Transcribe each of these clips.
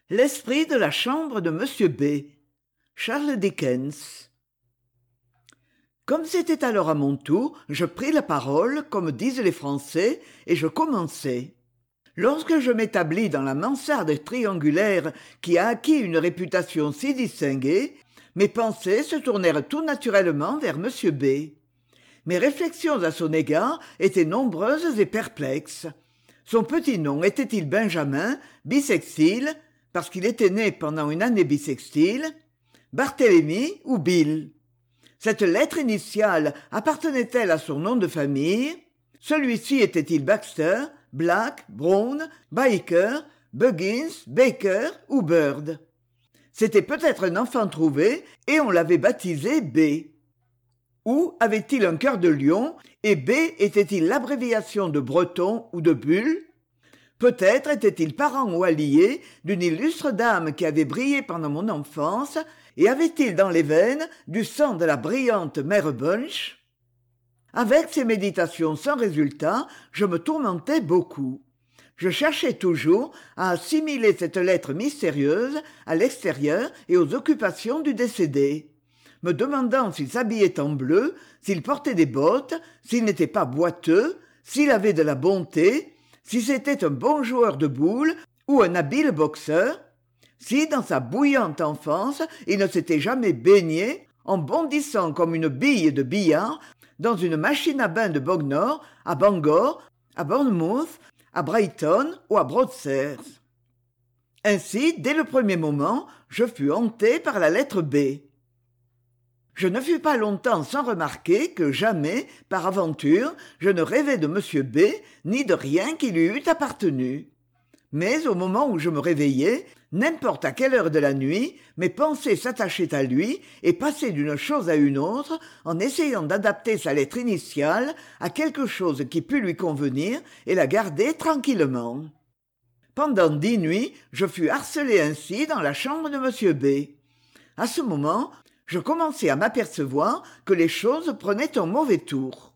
L'esprit de la chambre de Monsieur B. Charles Dickens. Comme c'était alors à mon tour, je pris la parole, comme disent les Français, et je commençai. Lorsque je m'établis dans la mansarde triangulaire qui a acquis une réputation si distinguée, mes pensées se tournèrent tout naturellement vers Monsieur B. Mes réflexions à son égard étaient nombreuses et perplexes. Son petit nom était-il Benjamin, bissextile, parce qu'il était né pendant une année bissextile, Barthélemy ou Bill? Cette lettre initiale appartenait-elle à son nom de famille? Celui-ci était-il Baxter, Black, Brown, Biker, Buggins, Baker ou Bird? C'était peut-être un enfant trouvé et on l'avait baptisé B. Ou avait-il un cœur de lion et B était-il l'abréviation de Breton ou de Bull? Peut-être était-il parent ou allié d'une illustre dame qui avait brillé pendant mon enfance et avait-il dans les veines du sang de la brillante mère Bunch? Avec ces méditations sans résultat, je me tourmentais beaucoup. Je cherchais toujours à assimiler cette lettre mystérieuse à l'extérieur et aux occupations du décédé, me demandant s'il s'habillait en bleu, s'il portait des bottes, s'il n'était pas boiteux, s'il avait de la bonté, si c'était un bon joueur de boules ou un habile boxeur, si dans sa bouillante enfance il ne s'était jamais baigné en bondissant comme une bille de billard dans une machine à bain de Bognor, à Bangor, à Bournemouth, à Brighton ou à Broadstairs. Ainsi, dès le premier moment, je fus hanté par la lettre B. Je ne fus pas longtemps sans remarquer que jamais, par aventure, je ne rêvais de M. B, ni de rien qui lui eût appartenu. Mais au moment où je me réveillais, n'importe à quelle heure de la nuit, mes pensées s'attachaient à lui et passaient d'une chose à une autre en essayant d'adapter sa lettre initiale à quelque chose qui pût lui convenir et la garder tranquillement. Pendant 10 nuits, je fus harcelé ainsi dans la chambre de M. B. À ce moment, je commençai à m'apercevoir que les choses prenaient un mauvais tour.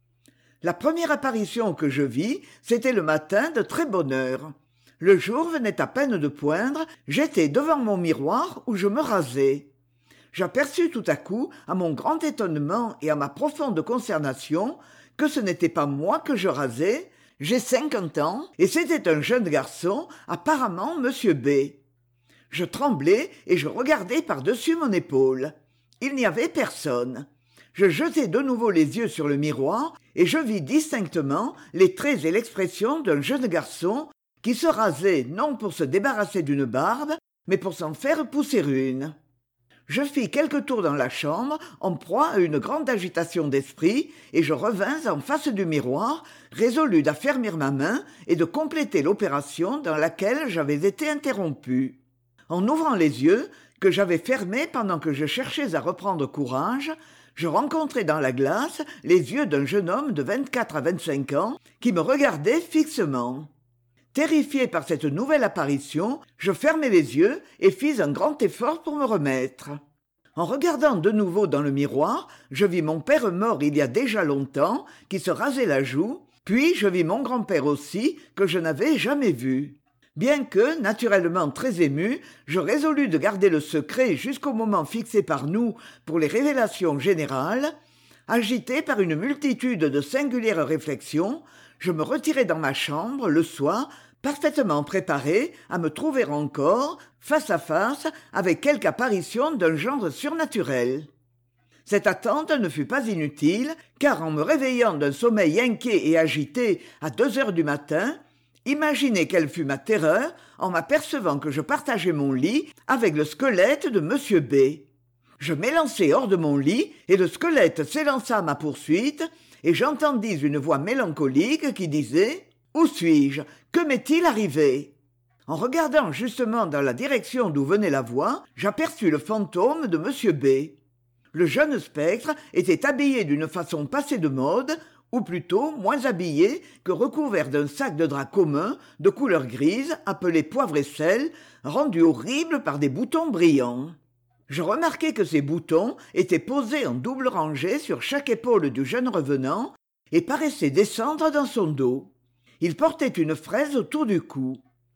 La première apparition que je vis, c'était le matin de très bonne heure. Le jour venait à peine de poindre, j'étais devant mon miroir où je me rasais. J'aperçus tout à coup, à mon grand étonnement et à ma profonde consternation, que ce n'était pas moi que je rasais, j'ai 50 ans, et c'était un jeune garçon, apparemment M. B. Je tremblais et je regardais par-dessus mon épaule. Il n'y avait personne. Je jetai de nouveau les yeux sur le miroir et je vis distinctement les traits et l'expression d'un jeune garçon qui se rasait non pour se débarrasser d'une barbe, mais pour s'en faire pousser une. Je fis quelques tours dans la chambre, en proie à une grande agitation d'esprit, et je revins en face du miroir, résolu d'affermir ma main et de compléter l'opération dans laquelle j'avais été interrompu. En ouvrant les yeux, que j'avais fermés pendant que je cherchais à reprendre courage, je rencontrai dans la glace les yeux d'un jeune homme de 24 à 25 ans qui me regardait fixement. Terrifié par cette nouvelle apparition, je fermai les yeux et fis un grand effort pour me remettre. En regardant de nouveau dans le miroir, je vis mon père mort il y a déjà longtemps, qui se rasait la joue, puis je vis mon grand-père aussi, que je n'avais jamais vu. Bien que, naturellement très ému, je résolus de garder le secret jusqu'au moment fixé par nous pour les révélations générales, agité par une multitude de singulières réflexions, je me retirai dans ma chambre, le soir, parfaitement préparé à me trouver encore, face à face, avec quelque apparition d'un genre surnaturel. Cette attente ne fut pas inutile, car en me réveillant d'un sommeil inquiet et agité à 2 heures du matin, imaginez quelle fut ma terreur en m'apercevant que je partageais mon lit avec le squelette de M. B. Je m'élançai hors de mon lit et le squelette s'élança à ma poursuite et j'entendis une voix mélancolique qui disait « Où suis-je? Que m'est-il arrivé ?» En regardant justement dans la direction d'où venait la voix, j'aperçus le fantôme de M. B. Le jeune spectre était habillé d'une façon passée de mode, ou plutôt moins habillé que recouvert d'un sac de drap commun de couleur grise appelé poivre et sel, rendu horrible par des boutons brillants. Je remarquai que ces boutons étaient posés en double rangée sur chaque épaule du jeune revenant et paraissaient descendre dans son dos. Il portait une fraise autour du cou.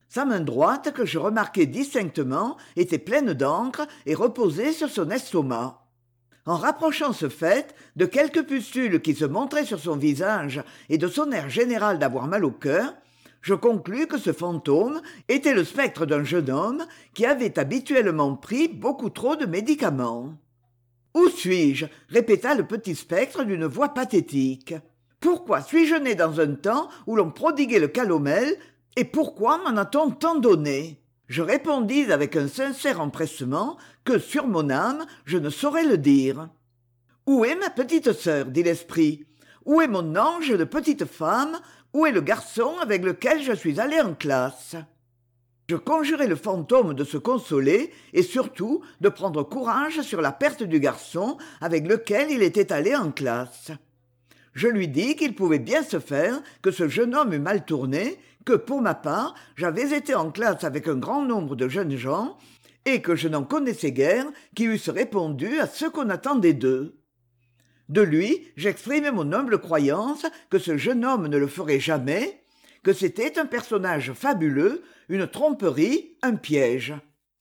Sa main droite, que je remarquai distinctement, était pleine d'encre et reposait sur son estomac. En rapprochant ce fait de quelques pustules qui se montraient sur son visage et de son air général d'avoir mal au cœur, je conclus que ce fantôme était le spectre d'un jeune homme qui avait habituellement pris beaucoup trop de médicaments. « Où suis-je » répéta le petit spectre d'une voix pathétique. « Pourquoi suis-je né dans un temps où l'on prodiguait le calomel, et pourquoi m'en a-t-on tant donné ?» Je répondis avec un sincère empressement que, sur mon âme, je ne saurais le dire. « Où est ma petite sœur ?» dit l'esprit. « Où est mon ange de petite femme ? Où est le garçon avec lequel je suis allé en classe ?» Je conjurai le fantôme de se consoler et surtout de prendre courage sur la perte du garçon avec lequel il était allé en classe. Je lui dis qu'il pouvait bien se faire que ce jeune homme eût mal tourné, que pour ma part j'avais été en classe avec un grand nombre de jeunes gens et que je n'en connaissais guère qui eussent répondu à ce qu'on attendait d'eux. De lui, j'exprimai mon humble croyance que ce jeune homme ne le ferait jamais, que c'était un personnage fabuleux, une tromperie, un piège.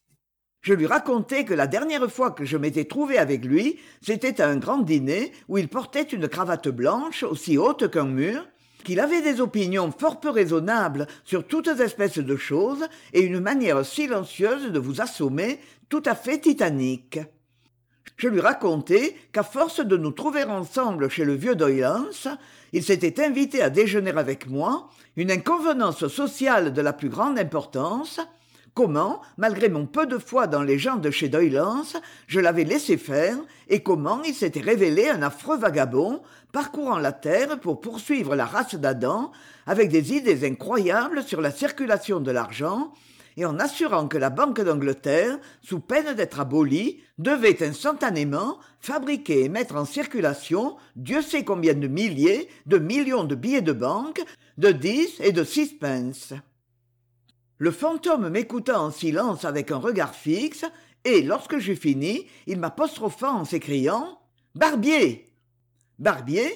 Je lui racontai que la dernière fois que je m'étais trouvé avec lui, c'était à un grand dîner où il portait une cravate blanche aussi haute qu'un mur, qu'il avait des opinions fort peu raisonnables sur toutes espèces de choses et une manière silencieuse de vous assommer tout à fait titanique. Je lui racontai qu'à force de nous trouver ensemble chez le vieux Doylens, il s'était invité à déjeuner avec moi, une inconvenance sociale de la plus grande importance, comment, malgré mon peu de foi dans les gens de chez Doylens, je l'avais laissé faire, et comment il s'était révélé un affreux vagabond, parcourant la terre pour poursuivre la race d'Adam, avec des idées incroyables sur la circulation de l'argent, et en assurant que la Banque d'Angleterre, sous peine d'être abolie, devait instantanément fabriquer et mettre en circulation Dieu sait combien de milliers, de millions de billets de banque, de 10 et de 6 pence. Le fantôme m'écouta en silence avec un regard fixe, et, lorsque j'eus fini, il m'apostropha en s'écriant « Barbier !»« Barbier ?»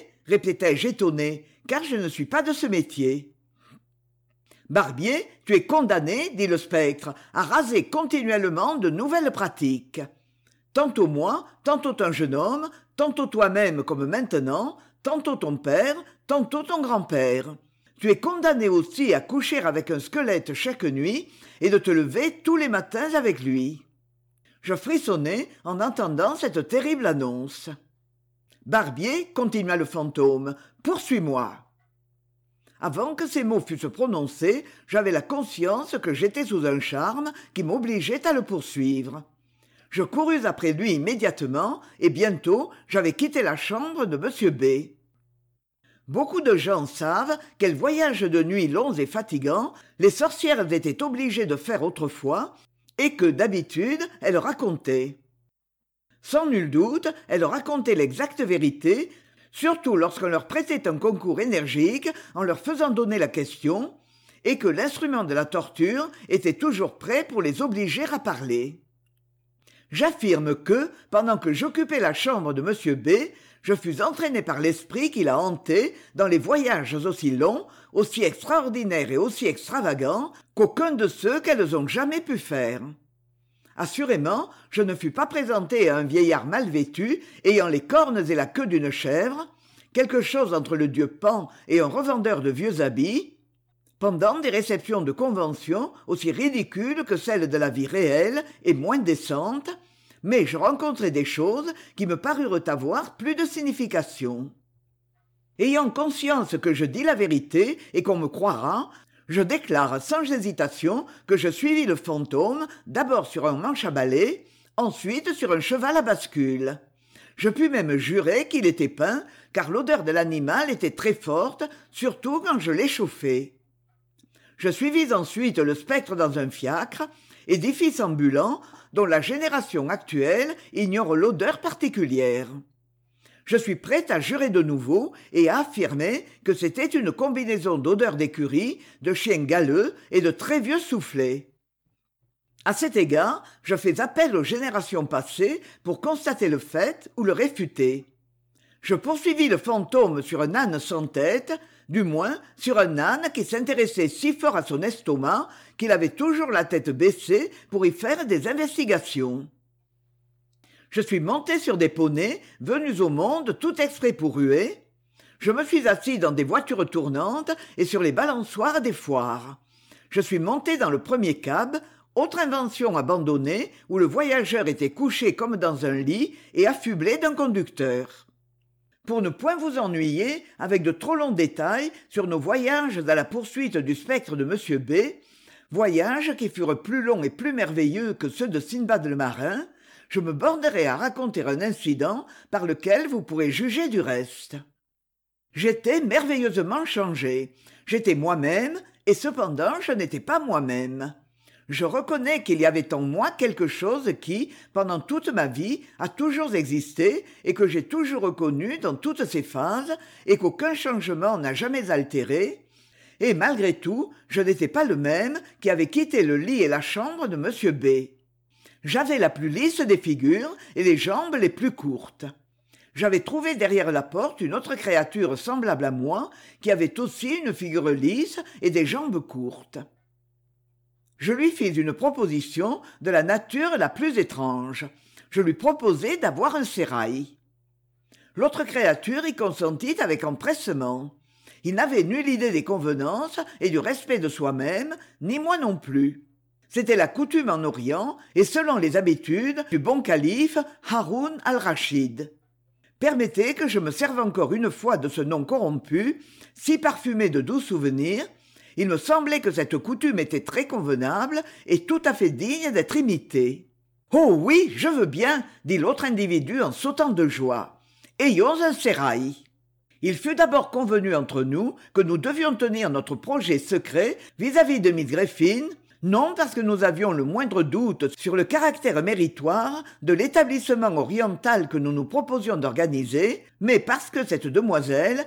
répétai-je étonné, car je ne suis pas de ce métier. « Barbier, tu es condamné, dit le spectre, à raser continuellement de nouvelles pratiques. Tantôt moi, tantôt un jeune homme, tantôt toi-même comme maintenant, tantôt ton père, tantôt ton grand-père. Tu es condamné aussi à coucher avec un squelette chaque nuit et de te lever tous les matins avec lui. » Je frissonnai en entendant cette terrible annonce. « Barbier, continua le fantôme, poursuis-moi. » Avant que ces mots fussent prononcés, j'avais la conscience que j'étais sous un charme qui m'obligeait à le poursuivre. Je courus après lui immédiatement, et bientôt j'avais quitté la chambre de M. B. Beaucoup de gens savent quels voyages de nuit longs et fatigants les sorcières étaient obligées de faire autrefois, et que, d'habitude, elles racontaient. Sans nul doute, elles racontaient l'exacte vérité, surtout lorsqu'on leur prêtait un concours énergique en leur faisant donner la question, et que l'instrument de la torture était toujours prêt pour les obliger à parler. J'affirme que, pendant que j'occupais la chambre de M. B, je fus entraîné par l'esprit qui l'a hanté dans les voyages aussi longs, aussi extraordinaires et aussi extravagants qu'aucun de ceux qu'elles ont jamais pu faire. Assurément, je ne fus pas présenté à un vieillard mal vêtu, ayant les cornes et la queue d'une chèvre, quelque chose entre le dieu Pan et un revendeur de vieux habits, pendant des réceptions de convention aussi ridicules que celles de la vie réelle et moins décentes, mais je rencontrai des choses qui me parurent avoir plus de signification. Ayant conscience que je dis la vérité et qu'on me croira, je déclare sans hésitation que je suivis le fantôme d'abord sur un manche à balai, ensuite sur un cheval à bascule. Je pus même jurer qu'il était peint, car l'odeur de l'animal était très forte, surtout quand je l'échauffais. Je suivis ensuite le spectre dans un fiacre, édifice ambulant dont la génération actuelle ignore l'odeur particulière. Je suis prêt à jurer de nouveau et à affirmer que c'était une combinaison d'odeurs d'écurie, de chiens galeux et de très vieux soufflets. À cet égard, je fais appel aux générations passées pour constater le fait ou le réfuter. Je poursuivis le fantôme sur un âne sans tête, du moins sur un âne qui s'intéressait si fort à son estomac qu'il avait toujours la tête baissée pour y faire des investigations. Je suis monté sur des poneys venus au monde tout exprès pour ruer. Je me suis assis dans des voitures tournantes et sur les balançoires des foires. Je suis monté dans le premier cab, autre invention abandonnée où le voyageur était couché comme dans un lit et affublé d'un conducteur. Pour ne point vous ennuyer avec de trop longs détails sur nos voyages à la poursuite du spectre de M. B, voyages qui furent plus longs et plus merveilleux que ceux de Sindbad le marin, je me bornerai à raconter un incident par lequel vous pourrez juger du reste. J'étais merveilleusement changé. J'étais moi-même, et cependant je n'étais pas moi-même. Je reconnais qu'il y avait en moi quelque chose qui, pendant toute ma vie, a toujours existé et que j'ai toujours reconnu dans toutes ses phases et qu'aucun changement n'a jamais altéré. Et malgré tout, je n'étais pas le même qui avait quitté le lit et la chambre de M. B. J'avais la plus lisse des figures et les jambes les plus courtes. J'avais trouvé derrière la porte une autre créature semblable à moi qui avait aussi une figure lisse et des jambes courtes. Je lui fis une proposition de la nature la plus étrange. Je lui proposai d'avoir un sérail. L'autre créature y consentit avec empressement. Il n'avait nulle idée des convenances et du respect de soi-même, ni moi non plus. C'était la coutume en Orient et selon les habitudes du bon calife Haroun al-Rachid. Permettez que je me serve encore une fois de ce nom corrompu, si parfumé de doux souvenirs. Il me semblait que cette coutume était très convenable et tout à fait digne d'être imitée. « Oh oui, je veux bien !» dit l'autre individu en sautant de joie. « Ayons un sérail !» Il fut d'abord convenu entre nous que nous devions tenir notre projet secret vis-à-vis de Miss Griffin, non parce que nous avions le moindre doute sur le caractère méritoire de l'établissement oriental que nous nous proposions d'organiser, mais parce que cette demoiselle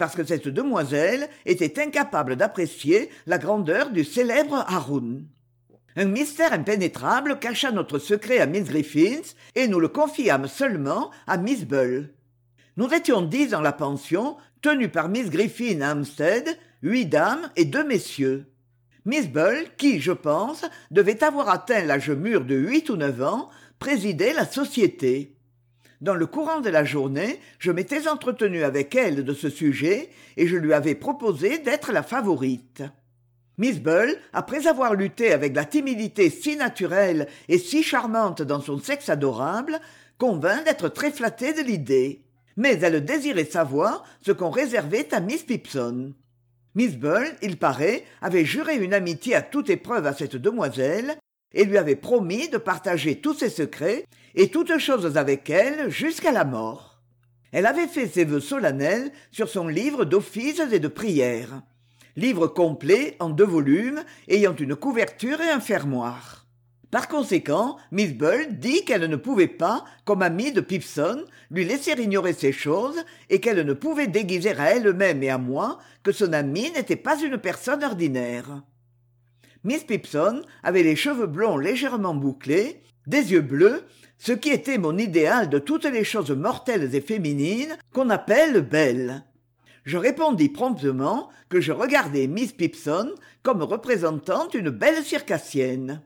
était incapable d'apprécier la grandeur du célèbre Haroun. Un mystère impénétrable cacha notre secret à Miss Griffins et nous le confiâmes seulement à Miss Bull. Nous étions 10 dans la pension, tenue par Miss Griffin à Hampstead, 8 dames et 2 messieurs. Miss Bull, qui, je pense, devait avoir atteint l'âge mûr de 8 ou 9 ans, présidait la société. Dans le courant de la journée, je m'étais entretenu avec elle de ce sujet et je lui avais proposé d'être la favorite. Miss Bull, après avoir lutté avec la timidité si naturelle et si charmante dans son sexe adorable, convint d'être très flattée de l'idée. Mais elle désirait savoir ce qu'on réservait à Miss Pipson. Miss Bull, il paraît, avait juré une amitié à toute épreuve à cette demoiselle et lui avait promis de partager tous ses secrets et toutes choses avec elle jusqu'à la mort. Elle avait fait ses vœux solennels sur son livre d'offices et de prières, livre complet en 2 volumes ayant une couverture et un fermoir. Par conséquent, Miss Bull dit qu'elle ne pouvait pas, comme amie de Pipson, lui laisser ignorer ces choses et qu'elle ne pouvait déguiser à elle-même et à moi que son amie n'était pas une personne ordinaire. Miss Pipson avait les cheveux blonds légèrement bouclés, des yeux bleus, ce qui était mon idéal de toutes les choses mortelles et féminines qu'on appelle belles. Je répondis promptement que je regardais Miss Pipson comme représentant une belle circassienne.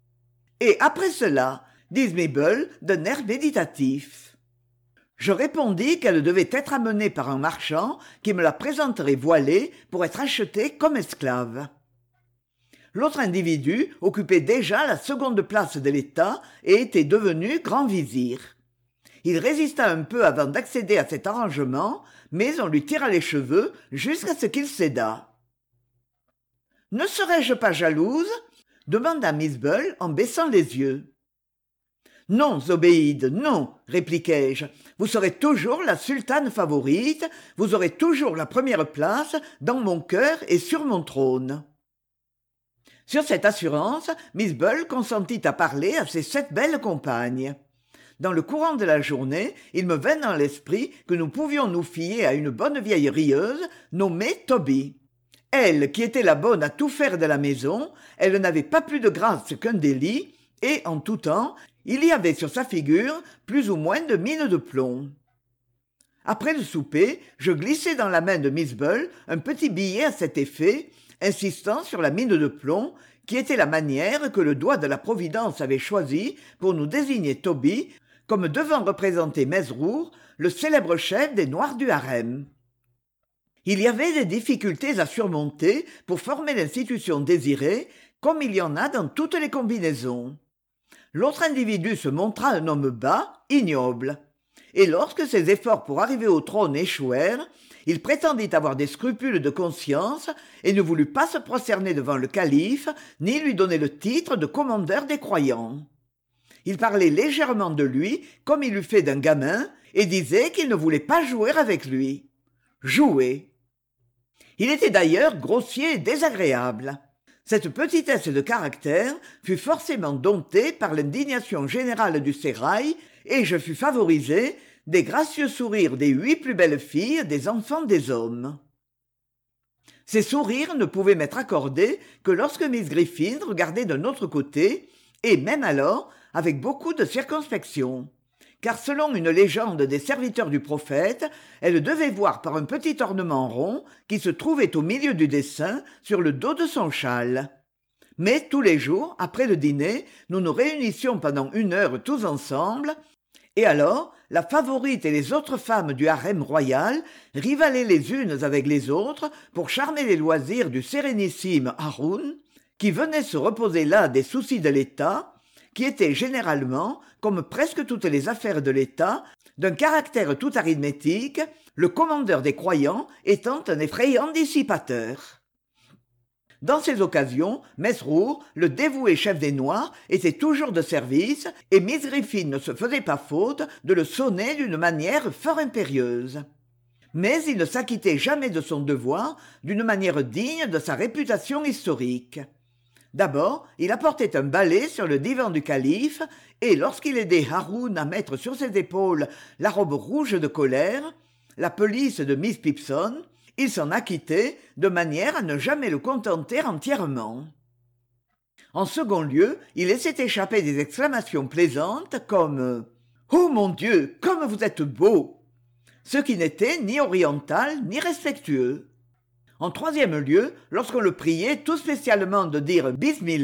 Et après cela, dit Miss Bull d'un air méditatif. Je répondis qu'elle devait être amenée par un marchand qui me la présenterait voilée pour être achetée comme esclave. L'autre individu occupait déjà la seconde place de l'État et était devenu grand vizir. Il résista un peu avant d'accéder à cet arrangement, mais on lui tira les cheveux jusqu'à ce qu'il cédât. « Ne serais-je pas jalouse ?» demanda Miss Bull en baissant les yeux. « Non, Zobéide, non, répliquai-je. Vous serez toujours la sultane favorite, vous aurez toujours la première place dans mon cœur et sur mon trône. » Sur cette assurance, Miss Bull consentit à parler à ses 7 belles compagnes. Dans le courant de la journée, il me vint dans l'esprit que nous pouvions nous fier à une bonne vieille rieuse nommée Toby. Elle, qui était la bonne à tout faire de la maison, elle n'avait pas plus de grâce qu'un délit, et, en tout temps, il y avait sur sa figure plus ou moins de mine de plomb. Après le souper, je glissai dans la main de Miss Bull un petit billet à cet effet, insistant sur la mine de plomb, qui était la manière que le doigt de la Providence avait choisie pour nous désigner Toby comme devant représenter Mesrour, le célèbre chef des Noirs du Harem. Il y avait des difficultés à surmonter pour former l'institution désirée, comme il y en a dans toutes les combinaisons. L'autre individu se montra un homme bas, ignoble. Et lorsque ses efforts pour arriver au trône échouèrent, il prétendit avoir des scrupules de conscience et ne voulut pas se prosterner devant le calife, ni lui donner le titre de commandeur des croyants. Il parlait légèrement de lui, comme il eût fait d'un gamin, et disait qu'il ne voulait pas jouer avec lui. Jouer. Il était d'ailleurs grossier et désagréable. Cette petitesse de caractère fut forcément domptée par l'indignation générale du sérail, et je fus favorisé des gracieux sourires des 8 plus belles filles des enfants des hommes. Ces sourires ne pouvaient m'être accordés que lorsque Miss Griffin regardait d'un autre côté, et même alors avec beaucoup de circonspection, car selon une légende des serviteurs du prophète, elle devait voir par un petit ornement rond qui se trouvait au milieu du dessin sur le dos de son châle. Mais tous les jours, après le dîner, nous nous réunissions pendant 1 heure tous ensemble, et alors la favorite et les autres femmes du harem royal rivalaient les unes avec les autres pour charmer les loisirs du sérénissime Haroun, qui venait se reposer là des soucis de l'État, qui était généralement, comme presque toutes les affaires de l'État, d'un caractère tout arithmétique, le commandeur des croyants étant un effrayant dissipateur. Dans ces occasions, Mesrour, le dévoué chef des Noirs, était toujours de service, et Miss Griffin ne se faisait pas faute de le sonner d'une manière fort impérieuse. Mais il ne s'acquittait jamais de son devoir d'une manière digne de sa réputation historique. D'abord, il apportait un balai sur le divan du calife, et lorsqu'il aidait Haroun à mettre sur ses épaules la robe rouge de colère, la pelisse de Miss Pipson, il s'en acquittait de manière à ne jamais le contenter entièrement. En second lieu, il laissait échapper des exclamations plaisantes comme « Oh mon Dieu, comme vous êtes beau !» ce qui n'était ni oriental ni respectueux. En troisième lieu, lorsqu'on le priait tout spécialement de dire « Bismillah »,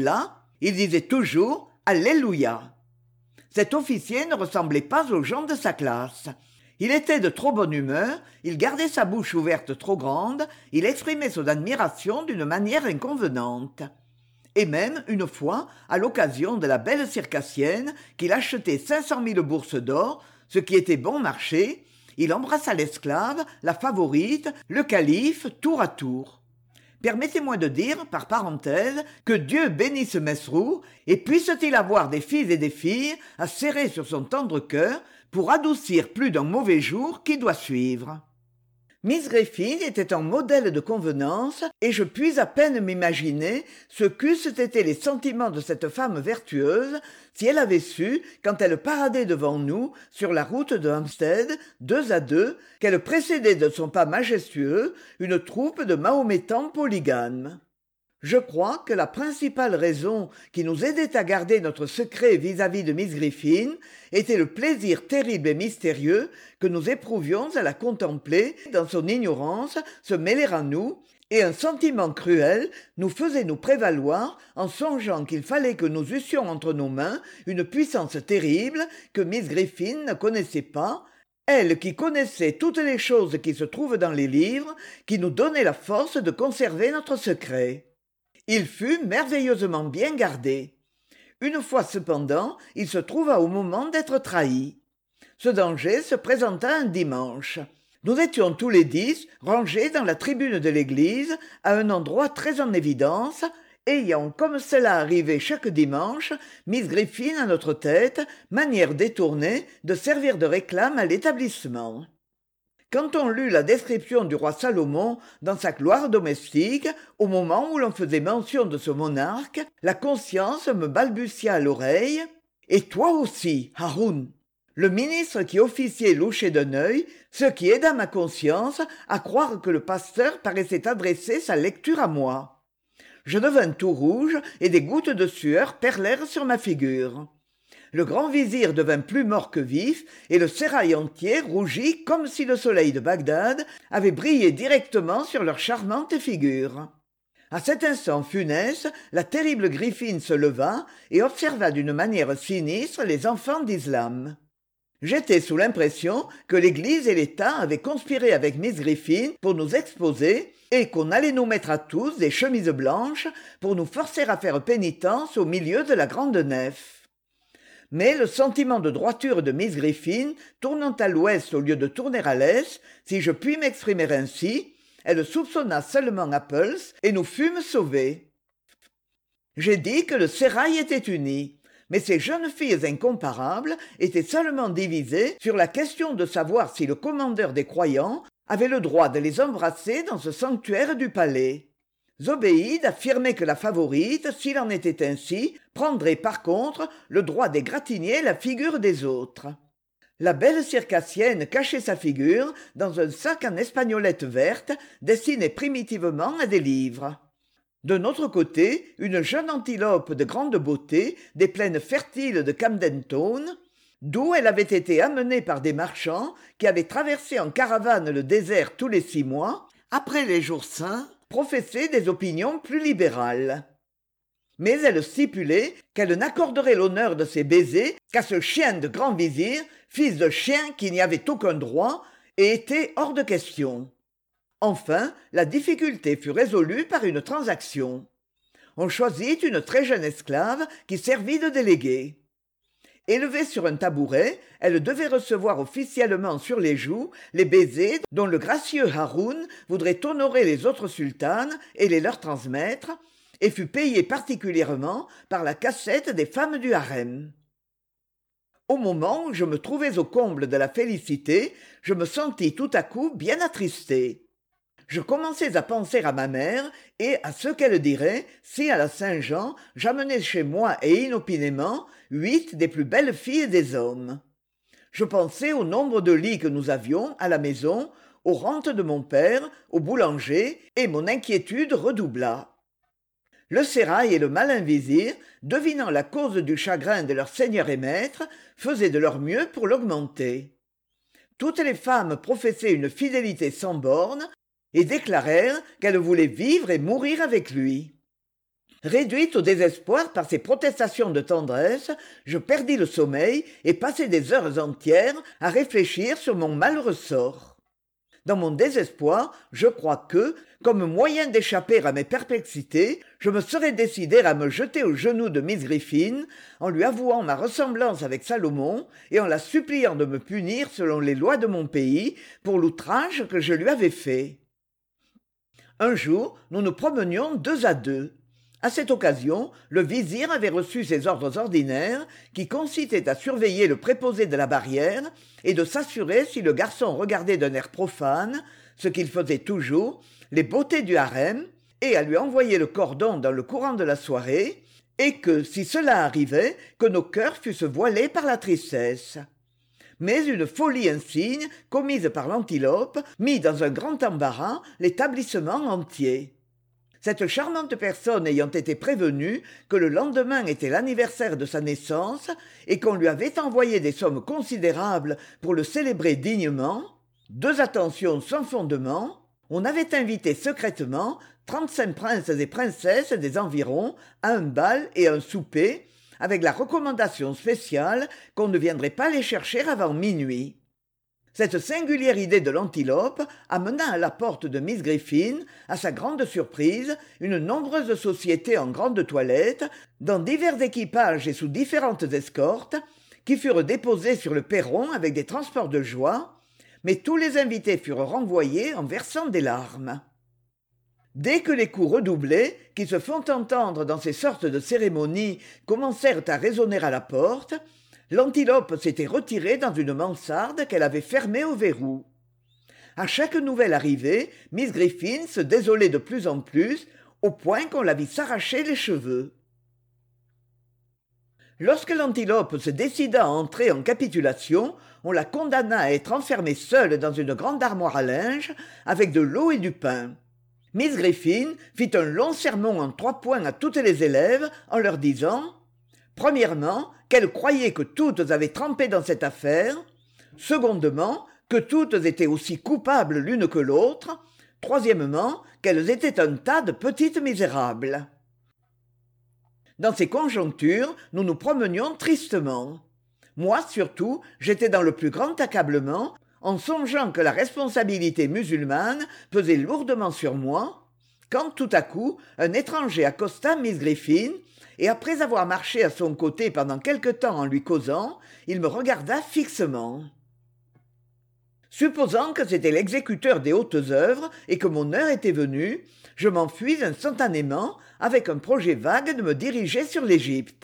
il disait toujours « Alléluia ». Cet officier ne ressemblait pas aux gens de sa classe. Il était de trop bonne humeur, il gardait sa bouche ouverte trop grande, il exprimait son admiration d'une manière inconvenante. Et même, une fois, à l'occasion de la belle circassienne, qu'il achetait 500 000 bourses d'or, ce qui était bon marché, il embrassa l'esclave, la favorite, le calife, tour à tour. Permettez-moi de dire, par parenthèse, que Dieu bénisse Mesrour, et puisse-t-il avoir des fils et des filles à serrer sur son tendre cœur pour adoucir plus d'un mauvais jour qui doit suivre. Miss Griffin était un modèle de convenance, et je puis à peine m'imaginer ce qu'eussent été les sentiments de cette femme vertueuse si elle avait su, quand elle paradait devant nous sur la route de Hampstead, 2 à 2, qu'elle précédait de son pas majestueux une troupe de mahométans polygames. Je crois que la principale raison qui nous aidait à garder notre secret vis-à-vis de Miss Griffin était le plaisir terrible et mystérieux que nous éprouvions à la contempler dans son ignorance se mêler à nous, et un sentiment cruel nous faisait nous prévaloir en songeant qu'il fallait que nous eussions entre nos mains une puissance terrible que Miss Griffin ne connaissait pas, elle qui connaissait toutes les choses qui se trouvent dans les livres, qui nous donnait la force de conserver notre secret. Il fut merveilleusement bien gardé. Une fois cependant, il se trouva au moment d'être trahi. Ce danger se présenta un dimanche. Nous étions tous les 10 rangés dans la tribune de l'église, à un endroit très en évidence, ayant, comme cela arrivait chaque dimanche, Miss Griffin à notre tête, manière détournée de servir de réclame à l'établissement. Quand on lut la description du roi Salomon dans sa gloire domestique, au moment où l'on faisait mention de ce monarque, la conscience me balbutia à l'oreille « Et toi aussi, Haroun !» Le ministre qui officiait louchait d'un œil, ce qui aida ma conscience à croire que le pasteur paraissait adresser sa lecture à moi. Je devins tout rouge et des gouttes de sueur perlèrent sur ma figure. Le grand vizir devint plus mort que vif, et le sérail entier rougit comme si le soleil de Bagdad avait brillé directement sur leurs charmantes figures. À cet instant funeste, la terrible Griffine se leva et observa d'une manière sinistre les enfants d'Islam. J'étais sous l'impression que l'Église et l'État avaient conspiré avec Miss Griffin pour nous exposer et qu'on allait nous mettre à tous des chemises blanches pour nous forcer à faire pénitence au milieu de la grande nef. Mais le sentiment de droiture de Miss Griffin, tournant à l'ouest au lieu de tourner à l'est, si je puis m'exprimer ainsi, elle soupçonna seulement Apples et nous fûmes sauvés. J'ai dit que le sérail était uni, mais ces jeunes filles incomparables étaient seulement divisées sur la question de savoir si le commandeur des croyants avait le droit de les embrasser dans ce sanctuaire du palais. Zobéide affirmait que la favorite, s'il en était ainsi, prendrait par contre le droit d'égratigner la figure des autres. La belle circassienne cachait sa figure dans un sac en espagnolette verte destiné primitivement à des livres. De notre côté, une jeune antilope de grande beauté des plaines fertiles de Camden Town, d'où elle avait été amenée par des marchands qui avaient traversé en caravane le désert tous les 6 mois, après les jours saints, professait des opinions plus libérales. Mais elle stipulait qu'elle n'accorderait l'honneur de ses baisers qu'à ce chien de grand vizir, fils de chien qui n'y avait aucun droit et était hors de question. Enfin, la difficulté fut résolue par une transaction. On choisit une très jeune esclave qui servit de déléguée. Élevée sur un tabouret, elle devait recevoir officiellement sur les joues les baisers dont le gracieux Haroun voudrait honorer les autres sultanes et les leur transmettre, et fut payée particulièrement par la cassette des femmes du harem. Au moment où je me trouvais au comble de la félicité, je me sentis tout à coup bien attristé. Je commençais à penser à ma mère et à ce qu'elle dirait si à la Saint-Jean j'amenais chez moi et inopinément 8 des plus belles filles des hommes. Je pensais au nombre de lits que nous avions à la maison, aux rentes de mon père, au boulanger, et mon inquiétude redoubla. Le sérail et le malin vizir, devinant la cause du chagrin de leur seigneur et maître, faisaient de leur mieux pour l'augmenter. Toutes les femmes professaient une fidélité sans bornes et déclarèrent qu'elles voulaient vivre et mourir avec lui. Réduite au désespoir par ces protestations de tendresse, je perdis le sommeil et passai des heures entières à réfléchir sur mon malheureux sort. Dans mon désespoir, je crois que, comme moyen d'échapper à mes perplexités, je me serais décidé à me jeter aux genoux de Miss Griffin, en lui avouant ma ressemblance avec Salomon et en la suppliant de me punir selon les lois de mon pays pour l'outrage que je lui avais fait. Un jour, nous nous promenions 2 à 2. À cette occasion, le vizir avait reçu ses ordres ordinaires qui consistaient à surveiller le préposé de la barrière et de s'assurer si le garçon regardait d'un air profane, ce qu'il faisait toujours, les beautés du harem, et à lui envoyer le cordon dans le courant de la soirée, et que, si cela arrivait, que nos cœurs fussent voilés par la tristesse. Mais une folie insigne, commise par l'antilope, mit dans un grand embarras l'établissement entier. Cette charmante personne ayant été prévenue que le lendemain était l'anniversaire de sa naissance et qu'on lui avait envoyé des sommes considérables pour le célébrer dignement, 2 attentions sans fondement, on avait invité secrètement 35 princes et princesses des environs à un bal et un souper, avec la recommandation spéciale qu'on ne viendrait pas les chercher avant minuit. Cette singulière idée de l'antilope amena à la porte de Miss Griffin, à sa grande surprise, une nombreuse société en grande toilette, dans divers équipages et sous différentes escortes, qui furent déposés sur le perron avec des transports de joie, mais tous les invités furent renvoyés en versant des larmes. Dès que les coups redoublés, qui se font entendre dans ces sortes de cérémonies, commencèrent à résonner à la porte, l'antilope s'était retirée dans une mansarde qu'elle avait fermée au verrou. À chaque nouvelle arrivée, Miss Griffin se désolait de plus en plus, au point qu'on la vit s'arracher les cheveux. Lorsque l'antilope se décida à entrer en capitulation, on la condamna à être enfermée seule dans une grande armoire à linge, avec de l'eau et du pain. Miss Griffin fit un long sermon en 3 points à toutes les élèves, en leur disant Premièrement, qu'elles croyaient que toutes avaient trempé dans cette affaire. Secondement, que toutes étaient aussi coupables l'une que l'autre. Troisièmement, qu'elles étaient un tas de petites misérables. Dans ces conjonctures, nous nous promenions tristement. Moi, surtout, j'étais dans le plus grand accablement, en songeant que la responsabilité musulmane pesait lourdement sur moi, quand tout à coup un étranger accosta Miss Griffin, et après avoir marché à son côté pendant quelque temps en lui causant, il me regarda fixement. Supposant que c'était l'exécuteur des hautes œuvres et que mon heure était venue, je m'enfuis instantanément avec un projet vague de me diriger sur l'Égypte.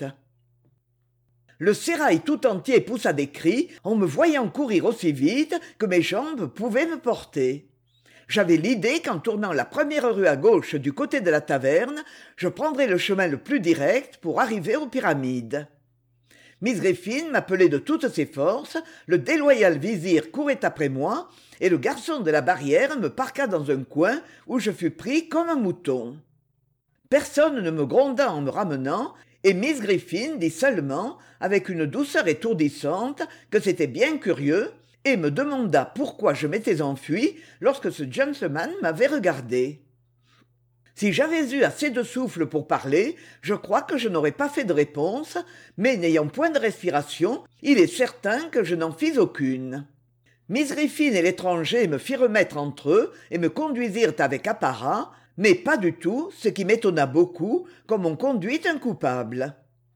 Le sérail tout entier poussa des cris en me voyant courir aussi vite que mes jambes pouvaient me porter. J'avais l'idée qu'en tournant la première rue à gauche du côté de la taverne, je prendrais le chemin le plus direct pour arriver aux pyramides. Miss Griffin m'appelait de toutes ses forces, le déloyal vizir courait après moi, et le garçon de la barrière me parqua dans un coin où je fus pris comme un mouton. Personne ne me gronda en me ramenant, et Miss Griffin dit seulement, avec une douceur étourdissante, que c'était bien curieux, et me demanda pourquoi je m'étais enfui lorsque ce gentleman m'avait regardé. Si j'avais eu assez de souffle pour parler, je crois que je n'aurais pas fait de réponse, mais n'ayant point de respiration, il est certain que je n'en fis aucune. Miss Griffin et l'étranger me firent remettre entre eux et me conduisirent avec apparat, mais pas du tout, ce qui m'étonna beaucoup, comme on conduit un coupable.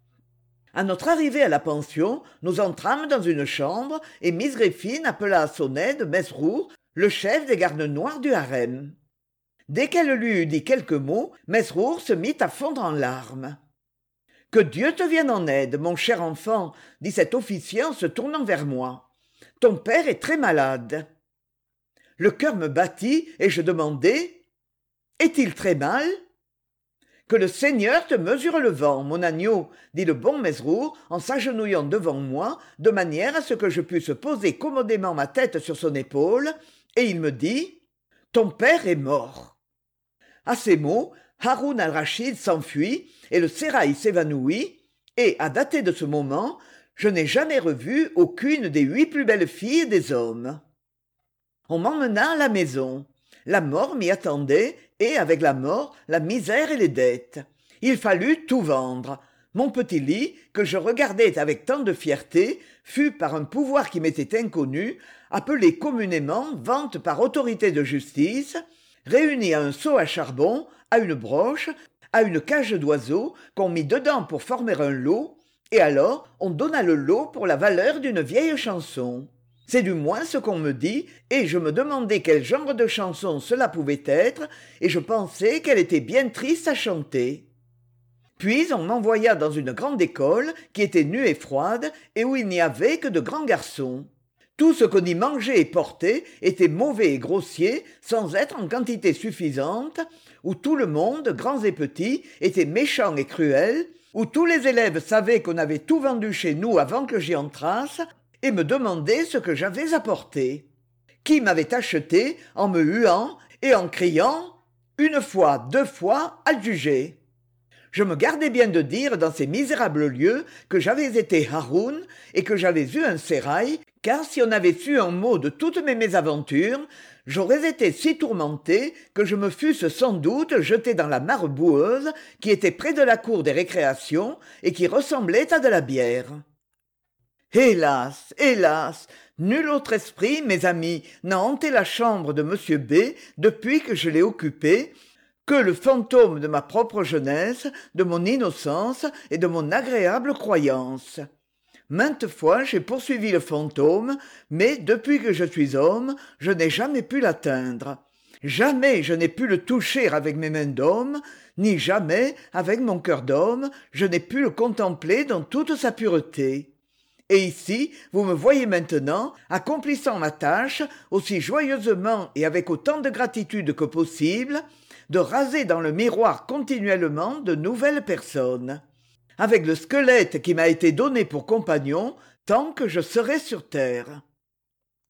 À notre arrivée à la pension, nous entrâmes dans une chambre et Miss Griffin appela à son aide Mesrour, le chef des gardes noirs du harem. Dès qu'elle lui eut dit quelques mots, Mesrour se mit à fondre en larmes. « Que Dieu te vienne en aide, mon cher enfant, » dit cet officier en se tournant vers moi. « Ton père est très malade. » Le cœur me battit et je demandai « Est-il très mal ?» « Que le Seigneur te mesure le vent, mon agneau, » dit le bon Mesrour en s'agenouillant devant moi, de manière à ce que je pusse poser commodément ma tête sur son épaule, et il me dit « Ton père est mort. » À ces mots, Haroun al-Rachid s'enfuit et le sérail s'évanouit, et, à dater de ce moment, je n'ai jamais revu aucune des 8 plus belles filles des hommes. On m'emmena à la maison. La mort m'y attendait, et, avec la mort, la misère et les dettes. Il fallut tout vendre. Mon petit lit, que je regardais avec tant de fierté, fut, par un pouvoir qui m'était inconnu, appelé communément vente par autorité de justice, réuni à un seau à charbon, à une broche, à une cage d'oiseaux qu'on mit dedans pour former un lot, et alors on donna le lot pour la valeur d'une vieille chanson. C'est du moins ce qu'on me dit, et je me demandais quel genre de chanson cela pouvait être, et je pensais qu'elle était bien triste à chanter. Puis on m'envoya dans une grande école qui était nue et froide, et où il n'y avait que de grands garçons. Tout ce qu'on y mangeait et portait était mauvais et grossier, sans être en quantité suffisante, où tout le monde, grands et petits, était méchant et cruel, où tous les élèves savaient qu'on avait tout vendu chez nous avant que j'y entrasse, et me demandaient ce que j'avais apporté. Qui m'avait acheté en me huant et en criant « Une fois, 2 fois, adjugé !» Je me gardais bien de dire dans ces misérables lieux que j'avais été Haroun et que j'avais eu un sérail, car si on avait su un mot de toutes mes mésaventures, j'aurais été si tourmenté que je me fusse sans doute jeté dans la mare boueuse qui était près de la cour des récréations et qui ressemblait à de la bière. Hélas, hélas, nul autre esprit, mes amis, n'a hanté la chambre de M. B depuis que je l'ai occupée, que le fantôme de ma propre jeunesse, de mon innocence et de mon agréable croyance. Maintes fois j'ai poursuivi le fantôme, mais depuis que je suis homme, je n'ai jamais pu l'atteindre. Jamais je n'ai pu le toucher avec mes mains d'homme, ni jamais, avec mon cœur d'homme, je n'ai pu le contempler dans toute sa pureté. Et ici, vous me voyez maintenant, accomplissant ma tâche aussi joyeusement et avec autant de gratitude que possible, de raser dans le miroir continuellement de nouvelles personnes, avec le squelette qui m'a été donné pour compagnon tant que je serai sur terre.